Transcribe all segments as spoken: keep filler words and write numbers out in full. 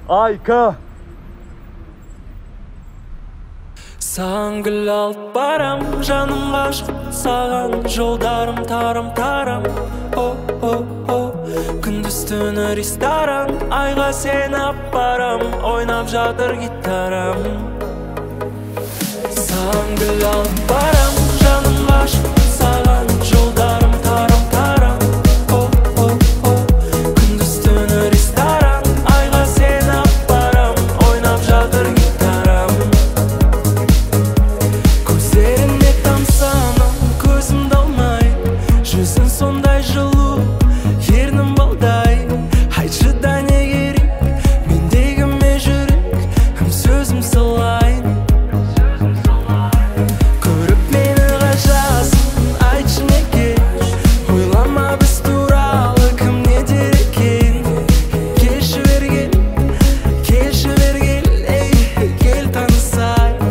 Айка. Саған гүл алып барам, жаным ғашық саған, жолдарым тарам-тарам. О-о-о, күндіз түні ресторан, айға сені апарам, ойнап жатыр гитарам. Саған гүл алып барам, жаным ғашық саған, жолдарым тарам-тарам. О-о-о, күндіз түні ресторан, айға сені апарам, ойнап жатыр гитарам. Көздеріне тамсанам, көзім далмай, жүзің сондай жылу, ернім балдай. Айтшы да не керек, мендегі ме жүрек, кім сөзім салайын. Көріп мені ғажасын, айтшы неге, ойлама біз туралы кім не дер екен. Келші бергел, келші бергел, ей, кел танысайық.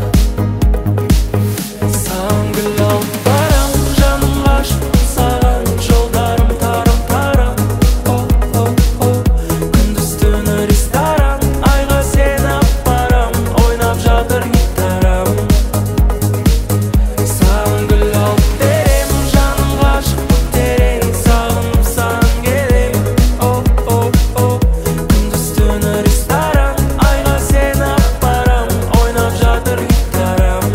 Саған гүл алып барам, жаным ғашық саған, жолдарым тарам-тарам. О-о-о, күндіз түні ресторан, айға сені апарам, ойнап жатыр гитарам. Саған гүл алып берем, жаным ғашық терең, сағынып саған келем. О-о-о, күндіз түні ресторан, айға сені апарам, ойнап жатыр гитарам.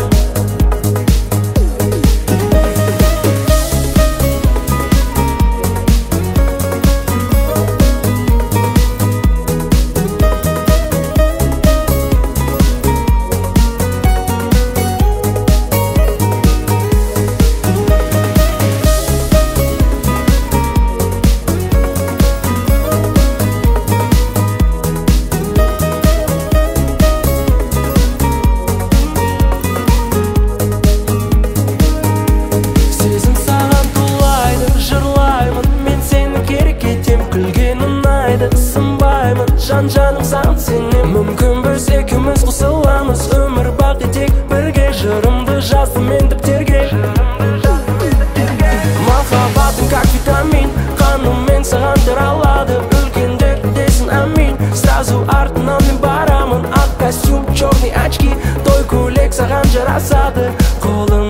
Сезім саған тулайды, жырлаймын, мен сені керек етем, күлген ұнайды, сынбаймын, жан-жаным саған сенем. Мүмкін біз екеуміз қосыламыз, өмір бақи тек бірге, жырымды жаздым мен дәптерге. Махаббатым как витамин, қаныммен саған таралады, үлкендер десін амин. Сразу артынан мен барамын, ақ костюм, черный очки, той көйлек саған жарасады, қолың